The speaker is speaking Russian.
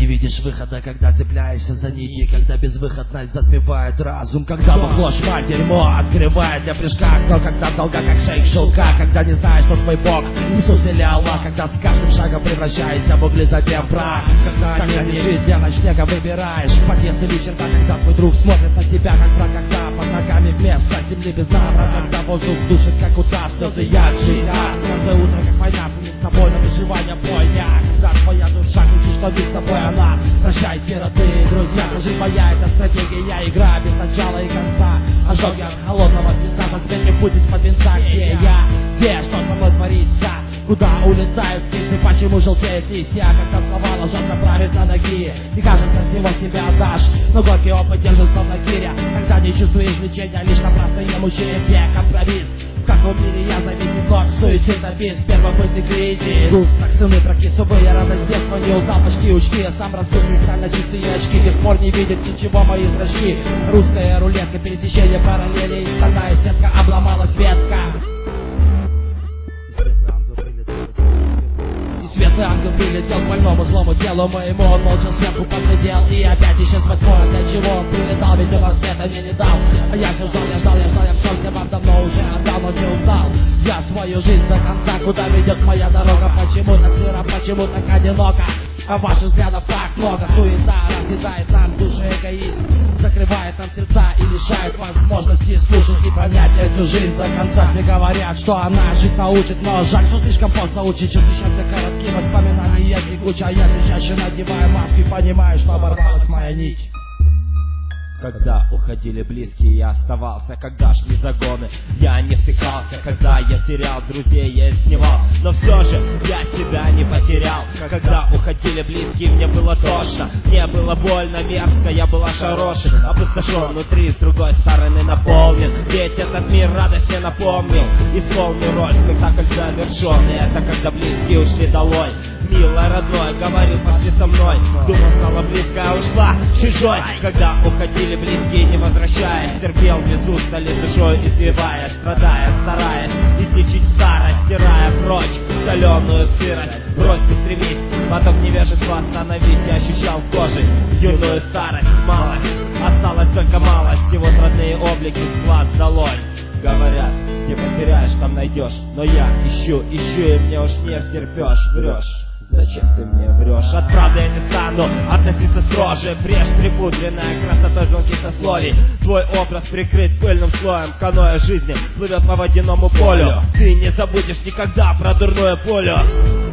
не видишь выхода, когда цепляешься за нити, когда безвыходность затмевает разум, когда бухло, шмаль, дерьмо открывает для прыжка, но когда долга, как шейк шелка, когда не знаешь, что твой бог Иисус или Аллах, когда с каждым шагом превращаешься в угли, затем прах, когда не жизнь для ночлега выбираешь подъезд или черта, когда твой друг смотрит на тебя, как враг, когда под ногами вместо земли без навра, когда воздух душит, как удар, слезы яд, жить, каждое утро, как война, с тобой на выживание бойня, когда твоя душа кричит, что без тобой она. Прощайте, родные друзья, жизнь моя, это стратегия, игра без начала и конца. Ожоги от холодного света, на свет не будет под венца. Где я? Где? Что со мной творится? Куда улетают птицы? Почему желтеют листья? Когда слова ложатся правильно ноги, и кажется, всего себя отдашь, но горький опыт держит словно гиря. Когда не чувствуешь лечения, лишь напрасно мучение, где компромисс. В каком мире я зависит ночь, суицидный бис, первобытный кризис. Грустно, сыны прокисовые, радость детства не узнал почти учти. Я сам разбил кристально чистые очки, тех пор не видит ничего мои зрачки. Русская рулетка, пересечение параллелей, стальная сетка, обломалась ветка. Светлый ангел прилетел к больному злому телу моему, он молча сверху поглядел и опять исчез во тьме. Для чего он прилетал, ведь он света мне не дал. А я все ждал, я все всем вам давно уже отдал, но не узнал я свою жизнь до конца, куда ведет моя дорога. Почему так сыро, почему так одиноко? А ваших взглядов так много, суета разъедает нам души, эгоизм закрывает нам сердца и лишает возможности слушать и понять эту жизнь до конца. Все говорят, что она жить научит, но жаль, что слишком поздно учить. Часы счастья короткие, воспоминания текучие, а я чаще надеваю маску и понимаю, что оборвалась моя нить. Когда уходили близкие, я оставался, когда шли загоны, я не стыкался, когда я терял друзей, я снимал, но все же я себя не потерял. Когда уходили близкие, мне было тошно, мне было больно, мерзко, я был ошарашен, опустошен внутри, с другой стороны наполнен, ведь этот мир радости напомнил, исполнил роль, спектакль завершенный, это когда близкие ушли долой. Милая, родной, говорил, пошли со мной, думал, стала близкая, ушла чужой. Когда уходили близкие, не возвращаясь, терпел без устали душой, извивая, страдая, стараясь излечить старость, стирая прочь соленую сырость. Брось ты стремись, поток невежества остановить, я ощущал в коже юную старость, малость, осталось только малость, и вот родные облики с глаз долой. Говорят, не потеряешь, там найдешь, но я ищу, и мне уж не стерпешь, врешь. Зачем ты мне врешь? От правды я не стану относиться строже. Брешь припудренная красотой звонких сословий. Твой образ прикрыт пыльным слоем. Каноэ жизни плывет по водяному полю. Ты не забудешь никогда про дурное поле.